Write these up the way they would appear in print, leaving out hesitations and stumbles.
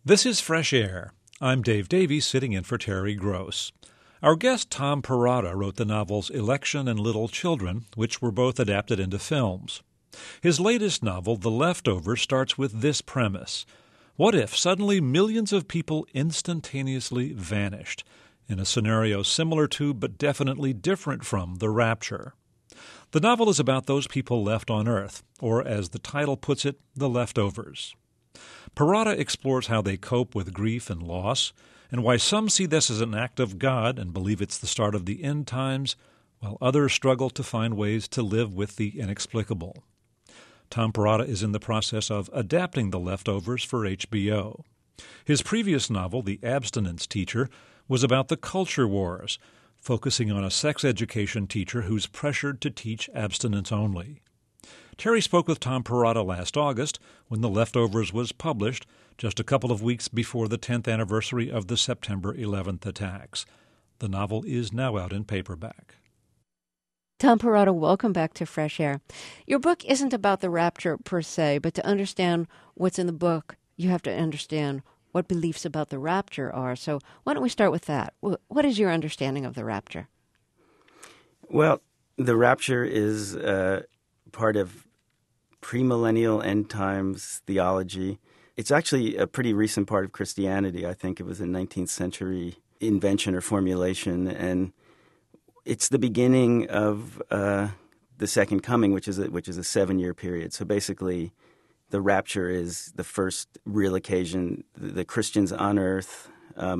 This is Fresh Air. I'm Dave Davies, sitting in for Terry Gross. Our guest Tom Perrotta wrote the novels Election and Little Children, which were both adapted into films. His latest novel, The Leftovers, starts with this premise. What if suddenly millions of people instantaneously vanished, in a scenario similar to but definitely different from the Rapture? The novel is about those people left on Earth, or as the title puts it, the leftovers. Perrotta explores how they cope with grief and loss, and why some see this as an act of God and believe it's the start of the end times, while others struggle to find ways to live with the inexplicable. Tom Perrotta is in the process of adapting The Leftovers for HBO. His previous novel, The Abstinence Teacher, was about the culture wars, focusing on a sex education teacher who's pressured to teach abstinence only. Terry spoke with Tom Perrotta last August when The Leftovers was published, just a couple of weeks before the 10th anniversary of the September 11th attacks. The novel is now out in paperback. Tom Perrotta, welcome back to Fresh Air. Your book isn't about the rapture per se, but to understand what's in the book, you have to understand what beliefs about the rapture are. So why don't we start with that? What is your understanding of the rapture? Well, the rapture is part of premillennial end times theology. It's actually a pretty recent part of Christianity. I think it was a 19th century invention or formulation, and it's the beginning of the second coming, which is a 7-year period. So basically, the rapture is the first real occasion the Christians on earth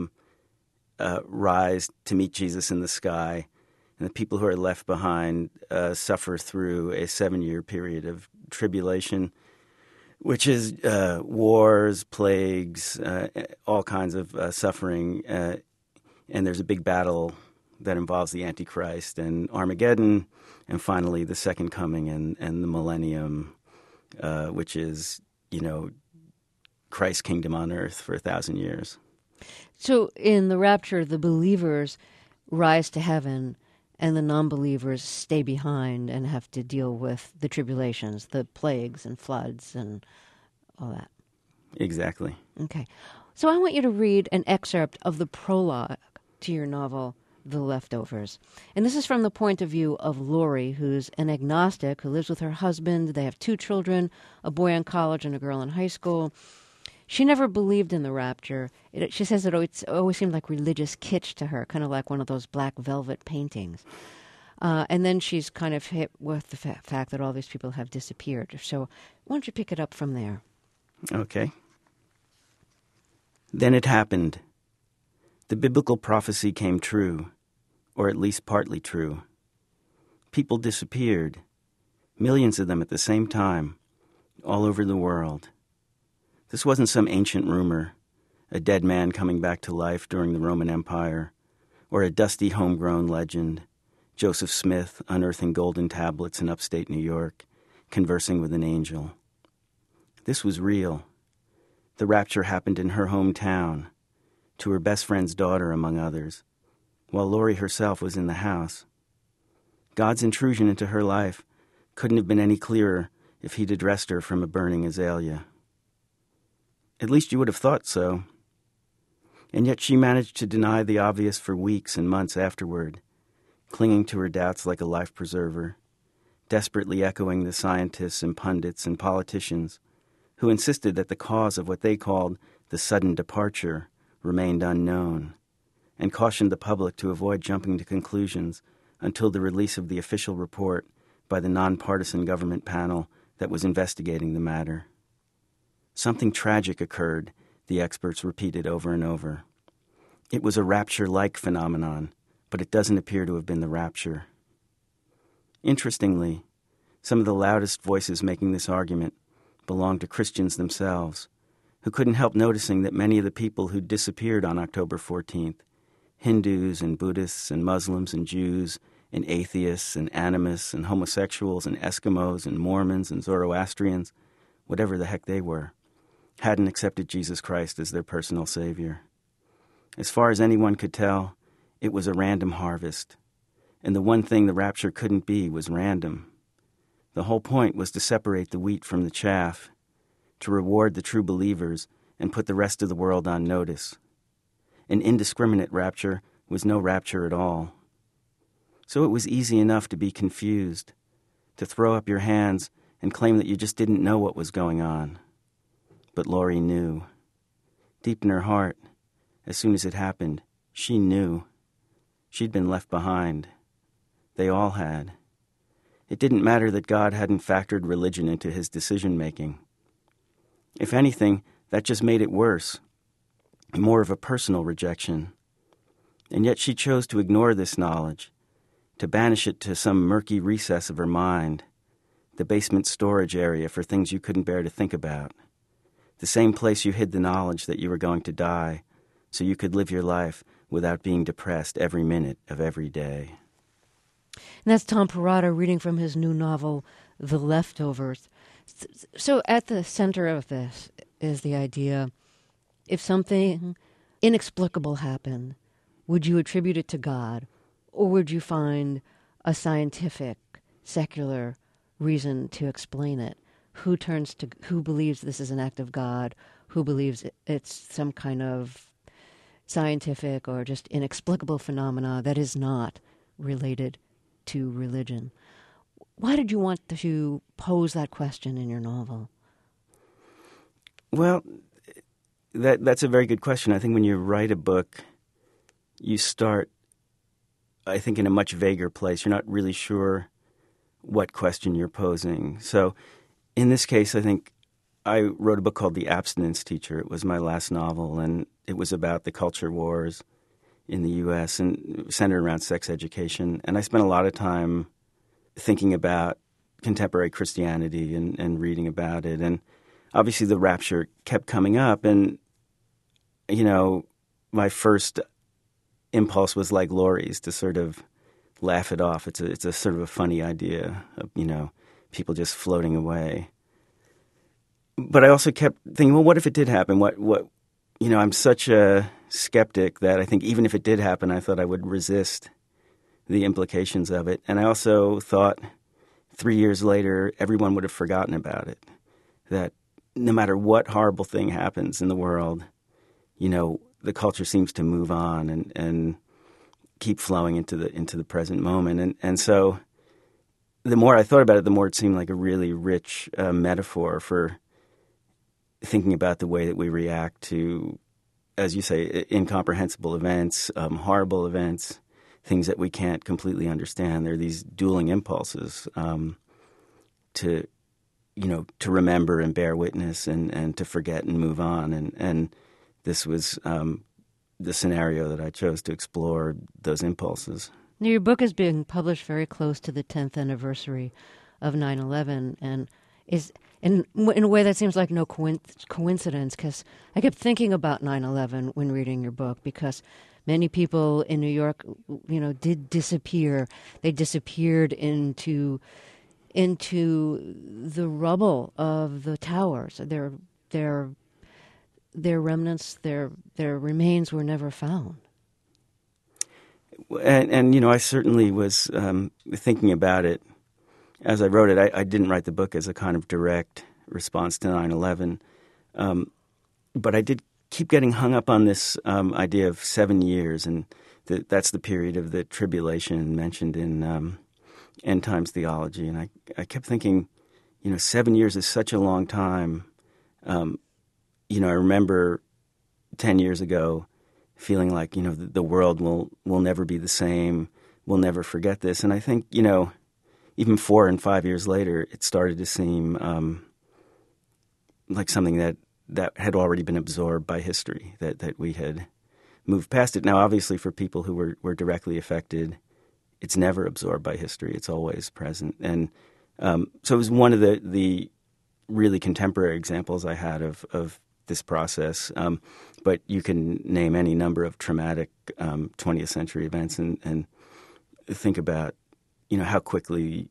rise to meet Jesus in the sky, and the people who are left behind suffer through a 7-year period of tribulation, which is wars, plagues, all kinds of suffering. And there's a big battle that involves the Antichrist and Armageddon, and finally the second coming and the millennium, which is, Christ's kingdom on earth for 1,000 years. So in the rapture, the believers rise to heaven, and the non-believers stay behind and have to deal with the tribulations, the plagues and floods and all that. Exactly. Okay. So I want you to read an excerpt of the prologue to your novel, The Leftovers. And this is from the point of view of Lori, who's an agnostic who lives with her husband. They have 2 children, a boy in college and a girl in high school. She never believed in the rapture. She says it always seemed like religious kitsch to her, kind of like one of those black velvet paintings. And then she's kind of hit with the fact that all these people have disappeared. So why don't you pick it up from there? Okay. Then it happened. The biblical prophecy came true, or at least partly true. People disappeared, millions of them at the same time, all over the world. This wasn't some ancient rumor, a dead man coming back to life during the Roman Empire, or a dusty homegrown legend, Joseph Smith unearthing golden tablets in upstate New York, conversing with an angel. This was real. The rapture happened in her hometown, to her best friend's daughter, among others, while Lori herself was in the house. God's intrusion into her life couldn't have been any clearer if he'd addressed her from a burning azalea. At least you would have thought so. And yet she managed to deny the obvious for weeks and months afterward, clinging to her doubts like a life preserver, desperately echoing the scientists and pundits and politicians who insisted that the cause of what they called the sudden departure remained unknown, and cautioned the public to avoid jumping to conclusions until the release of the official report by the nonpartisan government panel that was investigating the matter. Something tragic occurred, the experts repeated over and over. It was a rapture-like phenomenon, but it doesn't appear to have been the rapture. Interestingly, some of the loudest voices making this argument belonged to Christians themselves, who couldn't help noticing that many of the people who disappeared on October 14th, Hindus and Buddhists and Muslims and Jews and atheists and animists and homosexuals and Eskimos and Mormons and Zoroastrians, whatever the heck they were, hadn't accepted Jesus Christ as their personal Savior. As far as anyone could tell, it was a random harvest, and the one thing the rapture couldn't be was random. The whole point was to separate the wheat from the chaff, to reward the true believers and put the rest of the world on notice. An indiscriminate rapture was no rapture at all. So it was easy enough to be confused, to throw up your hands and claim that you just didn't know what was going on. But Laurie knew. Deep in her heart, as soon as it happened, she knew. She'd been left behind. They all had. It didn't matter that God hadn't factored religion into his decision-making. If anything, that just made it worse, more of a personal rejection. And yet she chose to ignore this knowledge, to banish it to some murky recess of her mind, the basement storage area for things you couldn't bear to think about, the same place you hid the knowledge that you were going to die so you could live your life without being depressed every minute of every day. And that's Tom Perrotta reading from his new novel, The Leftovers. So at the center of this is the idea, if something inexplicable happened, would you attribute it to God, or would you find a scientific, secular reason to explain it? Who believes this is an act of God? Who believes it's some kind of scientific or just inexplicable phenomena that is not related to religion? Why did you want to pose that question in your novel? Well, that's a very good question. I think when you write a book, you start, I think, in a much vaguer place. You're not really sure what question you're posing. So in this case, I think I wrote a book called The Abstinence Teacher. It was my last novel, and it was about the culture wars in the U.S. and centered around sex education. And I spent a lot of time thinking about contemporary Christianity and reading about it. And obviously the rapture kept coming up. And, you know, my first impulse was like Laurie's, to sort of laugh it off. It's a sort of a funny idea of, you know, people just floating away. But I also kept thinking, well, what if it did happen? What you know, I'm such a skeptic that I think even if it did happen, I thought I would resist the implications of it. And I also thought 3 years later, everyone would have forgotten about it. That no matter what horrible thing happens in the world, you know, the culture seems to move on and keep flowing into the present moment. And so the more I thought about it, the more it seemed like a really rich metaphor for thinking about the way that we react to, as you say, incomprehensible events, horrible events, things that we can't completely understand. There are these dueling impulses to remember and bear witness and to forget and move on. And this was the scenario that I chose to explore those impulses. Now, your book is being published very close to the 10th anniversary of 9/11, and is in a way that seems like no coincidence, because I kept thinking about 9/11 when reading your book, because many people in New York, you know, did disappear. They disappeared into the rubble of the towers. Their remnants, their remains were never found. And you know, I certainly was thinking about it as I wrote it. I didn't write the book as a kind of direct response to 9/11, but I did keep getting hung up on this idea of 7 years, and that's the period of the tribulation mentioned in End Times Theology. And I kept thinking, you know, 7 years is such a long time. You know, I remember 10 years ago feeling like, you know, the world will never be the same. We'll never forget this. And I think, you know, even 4 and 5 years later, it started to seem like something that had already been absorbed by history, that we had moved past it. Now, obviously, for people who were directly affected, it's never absorbed by history. It's always present. And so it was one of the really contemporary examples I had of this process. But you can name any number of traumatic 20th century events and think about, you know, how quickly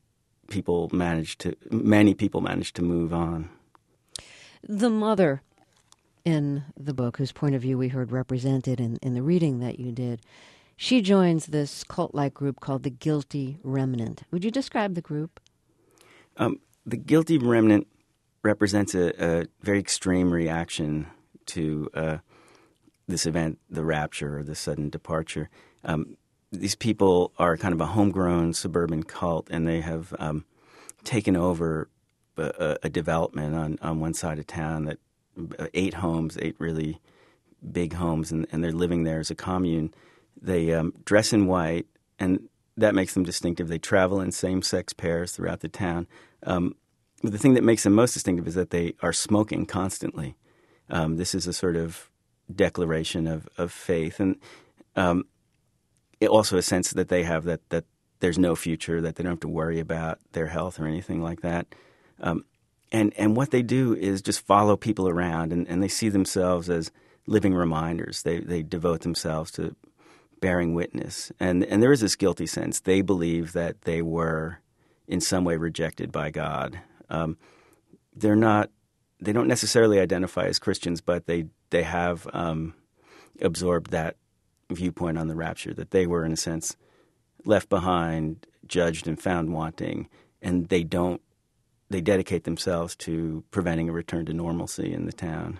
many people managed to move on. The mother in the book, whose point of view we heard represented in the reading that you did, she joins this cult-like group called the Guilty Remnant. Would you describe the group? The Guilty Remnant represents a very extreme reaction to this event, the rapture or the sudden departure. These people are kind of a homegrown suburban cult, and they have taken over a development on one side of town that 8 homes, 8 really big homes, and they're living there as a commune. They dress in white, and that makes them distinctive. They travel in same-sex pairs throughout the town. But the thing that makes them most distinctive is that they are smoking constantly. This is a sort of declaration of faith, and also a sense that they have that there's no future, that they don't have to worry about their health or anything like that. And what they do is just follow people around, and they see themselves as living reminders. They devote themselves to bearing witness. And there is this guilty sense. They believe that they were in some way rejected by God. They don't necessarily identify as Christians, but they have absorbed that viewpoint on the rapture, that they were, in a sense, left behind, judged, and found wanting, and they dedicate themselves to preventing a return to normalcy in the town.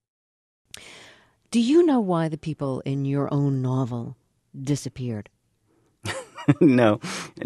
Do you know why the people in your own novel disappeared? No,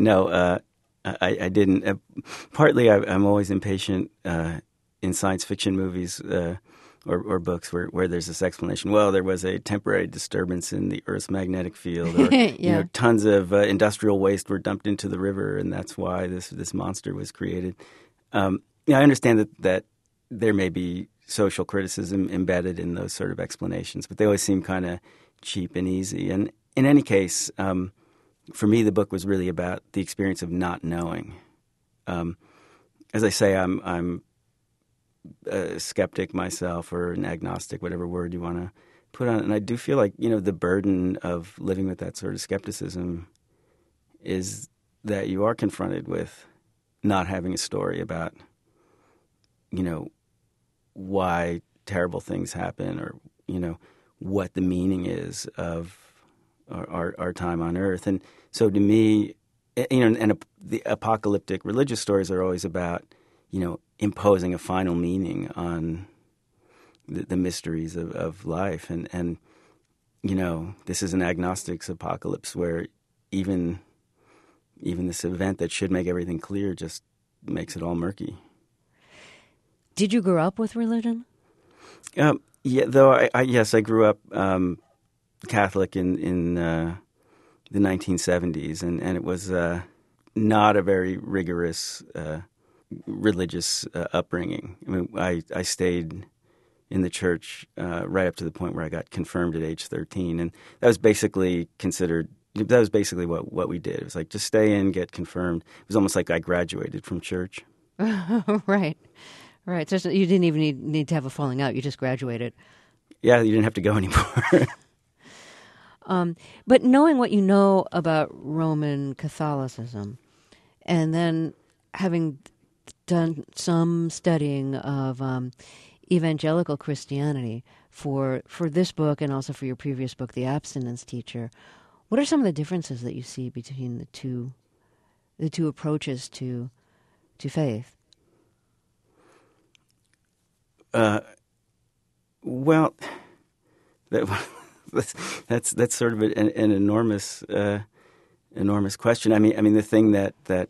I didn't. Partly, I'm always impatient in science fiction movies or books where there's this explanation. Well, there was a temporary disturbance in the Earth's magnetic field, or Yeah. Tons of industrial waste were dumped into the river, and that's why this monster was created. I understand that there may be social criticism embedded in those sort of explanations, but they always seem kind of cheap and easy. And in any case, for me, the book was really about the experience of not knowing. As I say, I'm a skeptic myself, or an agnostic, whatever word you want to put on it. And I do feel like, the burden of living with that sort of skepticism is that you are confronted with not having a story about, why terrible things happen, or, what the meaning is of our time on Earth. And so to me, the apocalyptic religious stories are always about, imposing a final meaning on the mysteries of life. And this is an agnostic's apocalypse, where even this event that should make everything clear just makes it all murky. Did you grow up with religion? Yeah, though I grew up Catholic in the 1970s, and it was not a very rigorous religious upbringing. I mean, I stayed in the church right up to the point where I got confirmed at age 13, and that was basically what we did. It was like, just stay in, get confirmed. It was almost like I graduated from church. Right. So you didn't even need to have a falling out. You just graduated. Yeah, you didn't have to go anymore. But knowing what you know about Roman Catholicism, and then having done some studying of evangelical Christianity for this book, and also for your previous book, The Abstinence Teacher, what are some of the differences that you see between the two approaches to faith? Well, that's sort of an enormous question. I mean, the thing that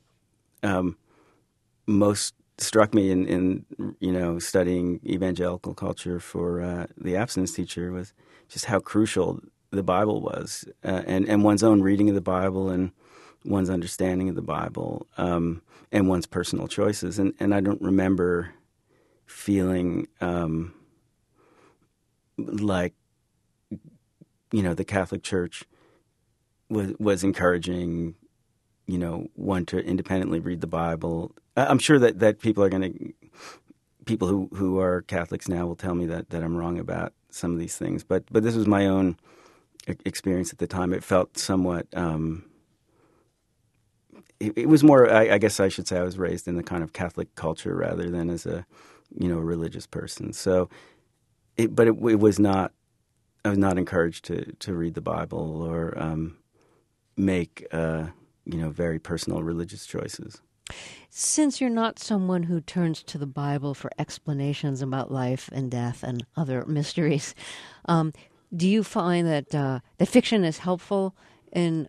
most struck me in studying evangelical culture for The Abstinence Teacher was just how crucial the Bible was, and one's own reading of the Bible, and one's understanding of the Bible, and one's personal choices. And I don't remember feeling like the Catholic Church was encouraging one to independently read the Bible. I'm sure that people who are Catholics now will tell me that I'm wrong about some of these things, but this was my own experience at the time. It felt somewhat it was more, I guess I should say, I was raised in the kind of Catholic culture rather than as a religious person. So it was not, I was not encouraged to read the Bible or make very personal religious choices. Since you're not someone who turns to the Bible for explanations about life and death and other mysteries, do you find that that fiction is helpful in,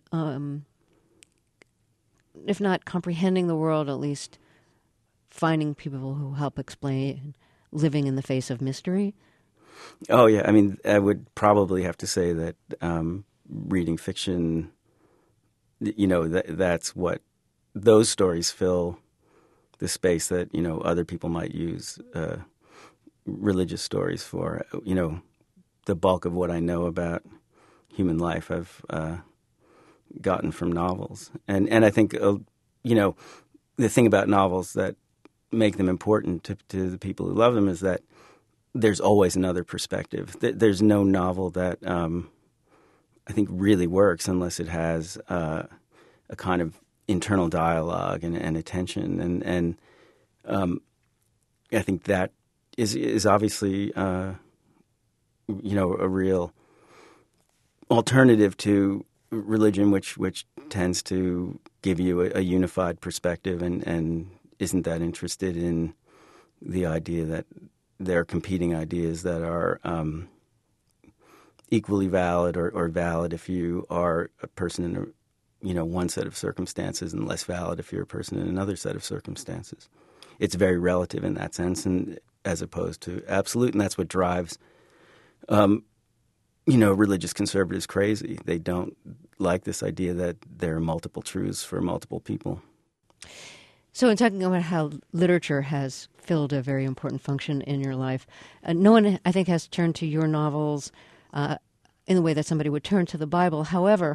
if not comprehending the world, at least finding people who help explain living in the face of mystery? Oh, yeah. I mean, I would probably have to say that reading fiction, that's what those stories fill the space that, other people might use religious stories for. The bulk of what I know about human life I've gotten from novels. And I think, the thing about novels that make them important to the people who love them is that there's always another perspective. There's no novel that I think really works unless it has a kind of internal dialogue and attention. And I think that is obviously, a real alternative to religion, which tends to give you a unified perspective and isn't that interested in the idea that there are competing ideas that are equally valid or valid if you are a person in one set of circumstances and less valid if you're a person in another set of circumstances. It's very relative in that sense, and as opposed to absolute, and that's what drives religious conservatives crazy. They don't like this idea that there are multiple truths for multiple people. So in talking about how literature has filled a very important function in your life, no one, I think, has turned to your novels in the way that somebody would turn to the Bible. However,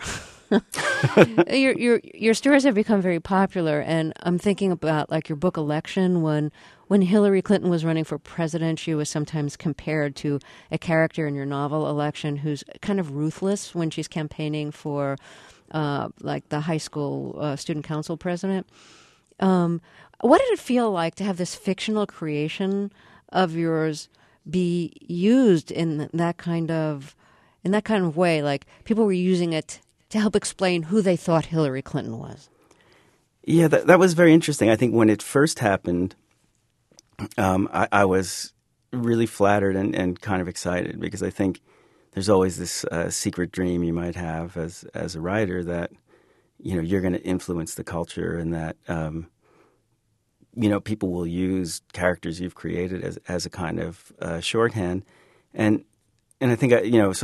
your stories have become very popular, and I'm thinking about like your book Election. When Hillary Clinton was running for president, she was sometimes compared to a character in your novel Election who's kind of ruthless when she's campaigning for like the high school student council president. What did it feel like to have this fictional creation of yours be used in that kind of way? Like people were using it to help explain who they thought Hillary Clinton was. Yeah, that was very interesting. I think when it first happened, I was really flattered and kind of excited because I think there's always this secret dream you might have as a writer that you're going to influence the culture and that people will use characters you've created as a kind of shorthand, and I think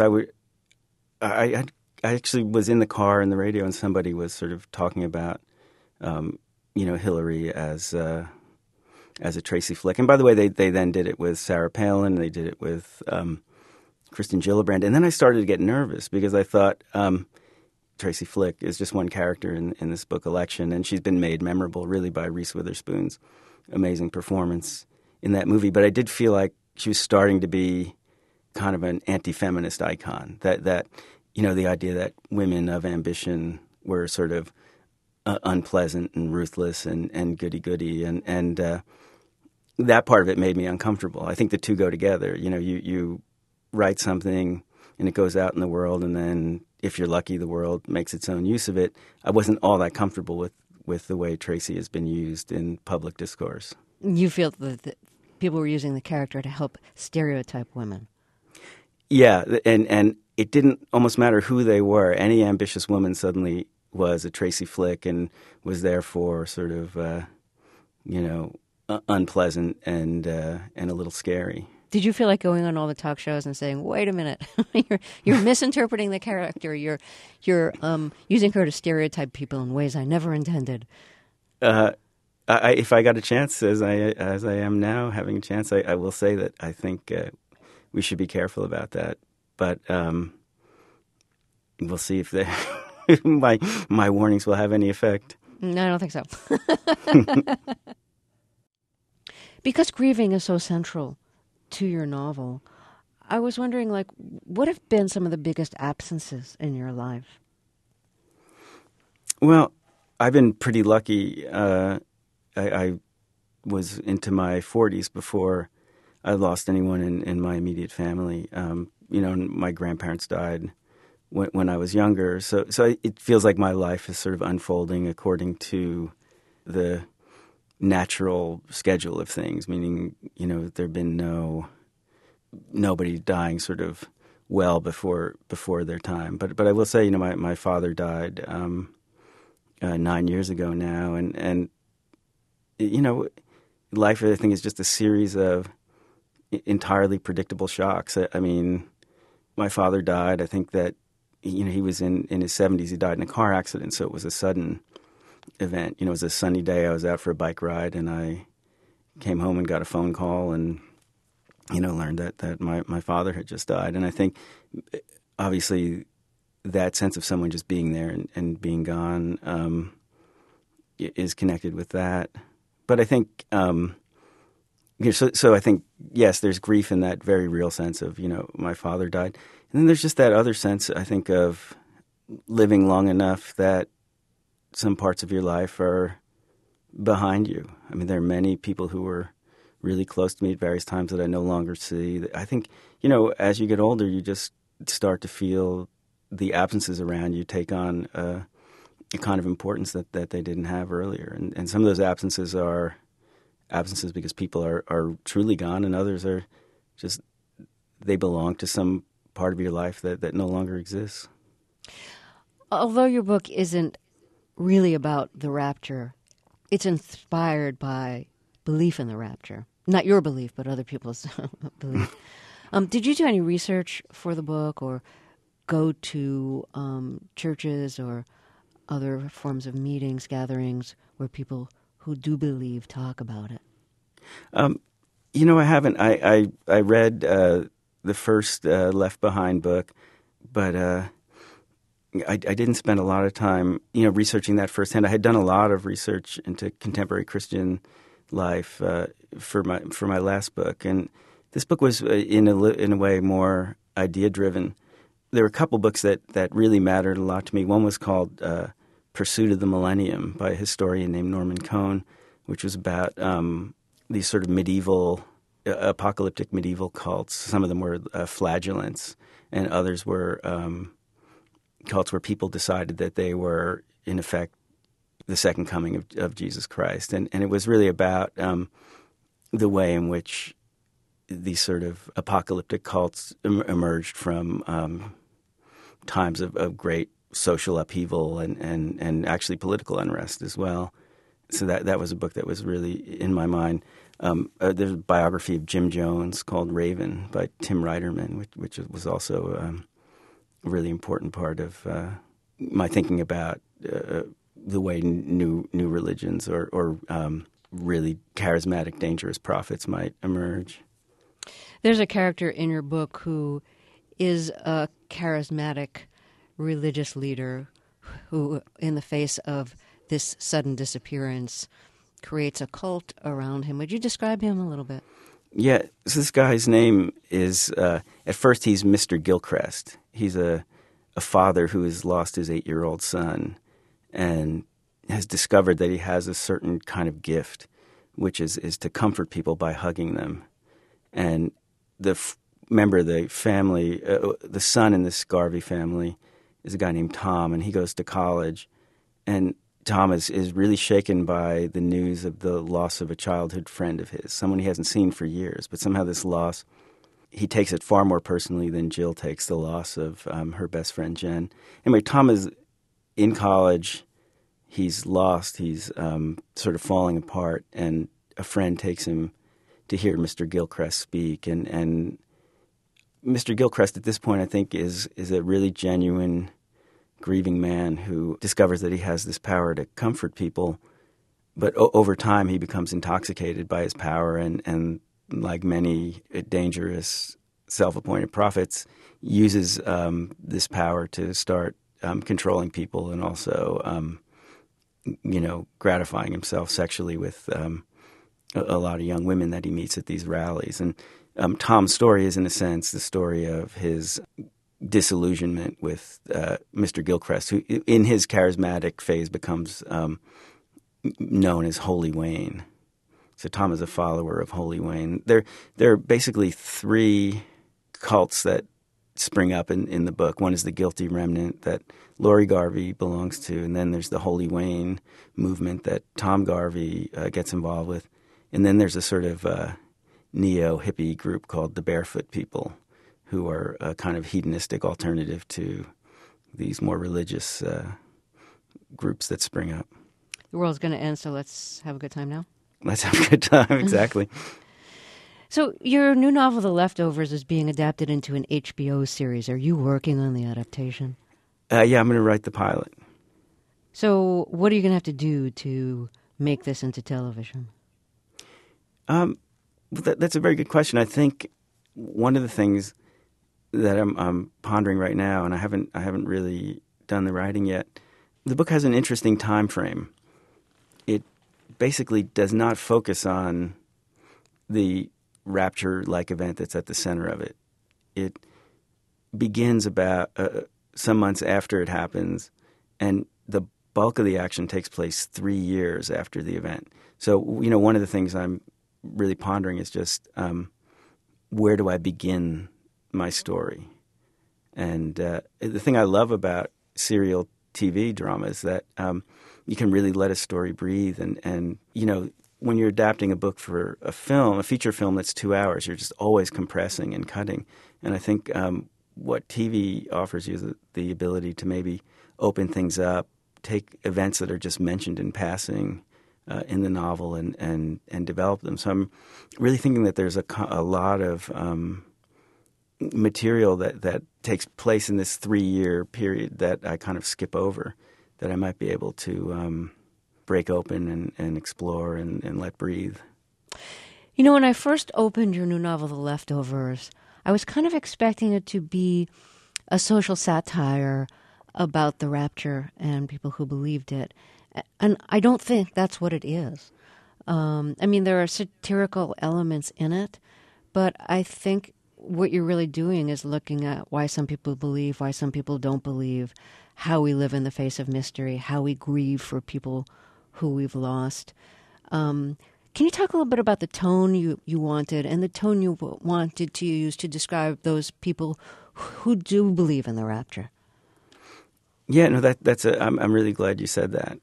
I actually was in the car in the radio and somebody was sort of talking about Hillary as a Tracy Flick, and by the way they then did it with Sarah Palin, they did it with Kristen Gillibrand, and then I started to get nervous because I thought Tracy Flick is just one character in this book, Election, and she's been made memorable really by Reese Witherspoon's amazing performance in that movie. But I did feel like she was starting to be kind of an anti-feminist icon, that the idea that women of ambition were sort of unpleasant and ruthless and goody-goody, and that part of it made me uncomfortable. I think the two go together. You write something and it goes out in the world, and then if you're lucky, the world makes its own use of it. I wasn't all that comfortable with the way Tracy has been used in public discourse. You feel that people were using the character to help stereotype women. Yeah, and it didn't almost matter who they were. Any ambitious woman suddenly was a Tracy Flick and was therefore sort of, unpleasant and a little scary. Did you feel like going on all the talk shows and saying, "Wait a minute, you're misinterpreting the character. You're using her to stereotype people in ways I never intended"? If I got a chance, as I am now having a chance, I will say that I think we should be careful about that. But we'll see if my warnings will have any effect. No, I don't think so. Because grieving is so central to your novel, I was wondering, what have been some of the biggest absences in your life? Well, I've been pretty lucky. I was into my 40s before I lost anyone in my immediate family. My grandparents died when I was younger. So it feels like my life is sort of unfolding according to the natural schedule of things, meaning, there'd been nobody dying sort of well before their time. But I will say, my father died 9 years ago now, and life, I think, is just a series of entirely predictable shocks. I mean, my father died. I think that he was in his 70s. He died in a car accident, so it was a sudden event. It was a sunny day. I was out for a bike ride, and I came home and got a phone call and learned that my father had just died. And I think, obviously, that sense of someone just being there and being gone is connected with that. But I think, so I think, yes, there's grief in that very real sense of, my father died. And then there's just that other sense, I think, of living long enough that some parts of your life are behind you. I mean, there are many people who were really close to me at various times that I no longer see. I think, as you get older, you just start to feel the absences around you take on a kind of importance that they didn't have earlier. And some of those absences are absences because people are truly gone, and others are just, they belong to some part of your life that no longer exists. Although your book isn't really about the rapture, it's inspired by belief in the rapture. Not your belief, but other people's belief. Did you do any research for the book, or go to churches or other forms of meetings, gatherings, where people who do believe talk about it? I haven't. I read the first Left Behind book, but I didn't spend a lot of time, researching that firsthand. I had done a lot of research into contemporary Christian life for my last book, and this book was in a way more idea driven. There were a couple books that really mattered a lot to me. One was called Pursuit of the Millennium by a historian named Norman Cohn, which was about these sort of apocalyptic medieval cults. Some of them were flagellants, and others were cults where people decided that they were, in effect, the second coming of Jesus Christ. And it was really about the way in which these sort of apocalyptic cults emerged from times of great social upheaval and actually political unrest as well. So that was a book that was really in my mind. There's a biography of Jim Jones called Raven by Tim Reiterman, which was also a really important part of my thinking about the way new religions or really charismatic, dangerous prophets might emerge. There's a character in your book who is a charismatic religious leader who, in the face of this sudden disappearance, creates a cult around him. Would you describe him a little bit? Yeah, so this guy's name is, at first he's Mr. Gilchrist. He's a father who has lost his 8-year-old son and has discovered that he has a certain kind of gift, which is to comfort people by hugging them. And the member of the family, the son in this Garvey family, is a guy named Tom, and he goes to college. And Tom is really shaken by the news of the loss of a childhood friend of his, someone he hasn't seen for years. But somehow this loss, he takes it far more personally than Jill takes the loss of her best friend, Jen. Anyway, Tom is in college. He's lost. He's sort of falling apart. And a friend takes him to hear Mr. Gilchrist speak. And Mr. Gilchrist at this point, I think, is a really genuine grieving man who discovers that he has this power to comfort people, but over time he becomes intoxicated by his power and like many dangerous self-appointed prophets, uses this power to start controlling people and also, gratifying himself sexually with a lot of young women that he meets at these rallies. And Tom's story is, in a sense, the story of his disillusionment with Mr. Gilchrist, who in his charismatic phase becomes known as Holy Wayne. So Tom is a follower of Holy Wayne. There are basically 3 cults that spring up in the book. One is the Guilty Remnant that Laurie Garvey belongs to, and then there's the Holy Wayne movement that Tom Garvey gets involved with. And then there's a sort of neo-hippie group called the Barefoot People, who are a kind of hedonistic alternative to these more religious groups that spring up. The world's going to end, so let's have a good time now. Let's have a good time, exactly. So your new novel, The Leftovers, is being adapted into an HBO series. Are you working on the adaptation? Yeah, I'm going to write the pilot. So what are you going to have to do to make this into television? That's a very good question. I think one of the things that I'm pondering right now, and I haven't really done the writing yet, the book has an interesting time frame. It basically does not focus on the rapture-like event that's at the center of it. It begins about some months after it happens, and the bulk of the action takes place 3 years after the event. So, one of the things I'm really pondering is just where do I begin my story? And the thing I love about serial TV drama is that you can really let a story breathe. And when you're adapting a book for a feature film that's 2 hours, you're just always compressing and cutting. And I think what TV offers you is the ability to maybe open things up, take events that are just mentioned in passing in the novel and develop them. So I'm really thinking that there's a lot of material that takes place in this 3-year period that I kind of skip over, that I might be able to break open and explore and let breathe. When I first opened your new novel, The Leftovers, I was kind of expecting it to be a social satire about the rapture and people who believed it. And I don't think that's what it is. There are satirical elements in it, but I think what you're really doing is looking at why some people believe, why some people don't believe, how we live in the face of mystery, how we grieve for people who we've lost. Can you talk a little bit about the tone you wanted and the tone you wanted to use to describe those people who do believe in the rapture? Yeah, no, I'm really glad you said that,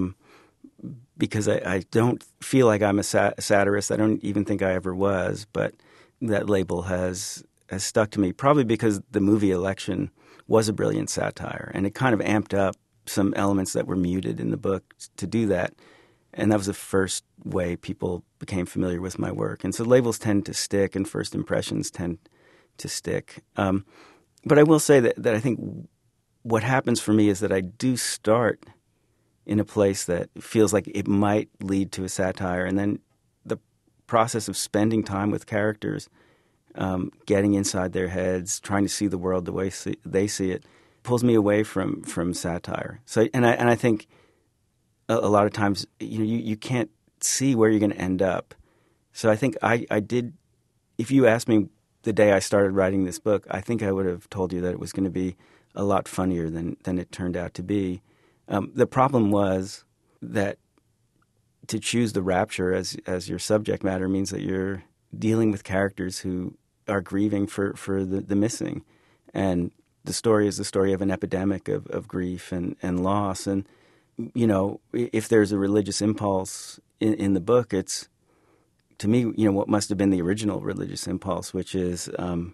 because I don't feel like I'm a satirist. I don't even think I ever was, but that label has stuck to me, probably because the movie Election was a brilliant satire, and it kind of amped up some elements that were muted in the book to do that. And that was the first way people became familiar with my work. And so labels tend to stick, and first impressions tend to stick. But I will say that I think what happens for me is that I do start in a place that feels like it might lead to a satire, and then the process of spending time with characters, getting inside their heads, trying to see the world the way they see it, pulls me away from satire. So, and I think a lot of times, you can't see where you're going to end up. So I think I did. If you asked me the day I started writing this book, I think I would have told you that it was going to be a lot funnier than it turned out to be. The problem was that to choose the rapture as your subject matter means that you're dealing with characters who are grieving for the missing. And the story is the story of an epidemic of grief and loss. And, if there's a religious impulse in the book, it's, to me, what must have been the original religious impulse, which is,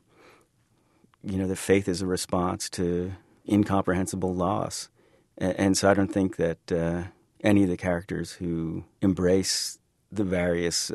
that faith is a response to incomprehensible loss. And so I don't think that any of the characters who embrace the various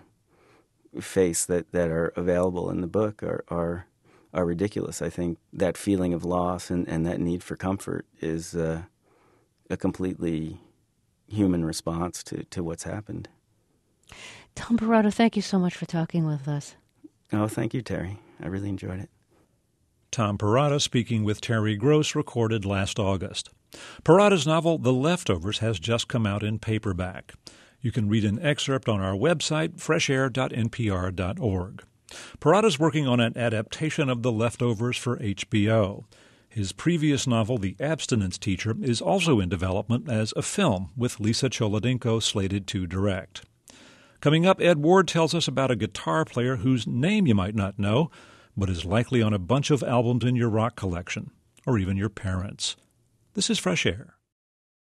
faiths that are available in the book are ridiculous. I think that feeling of loss and that need for comfort is a completely human response to what's happened. Tom Perrotta, thank you so much for talking with us. Oh, thank you, Terry. I really enjoyed it. Tom Perrotta speaking with Terry Gross, recorded last August. Perrotta's novel, The Leftovers, has just come out in paperback. You can read an excerpt on our website, freshair.npr.org. Perrotta's working on an adaptation of The Leftovers for HBO. His previous novel, The Abstinence Teacher, is also in development as a film, with Lisa Cholodenko slated to direct. Coming up, Ed Ward tells us about a guitar player whose name you might not know, but is likely on a bunch of albums in your rock collection, or even your parents'. This is Fresh Air.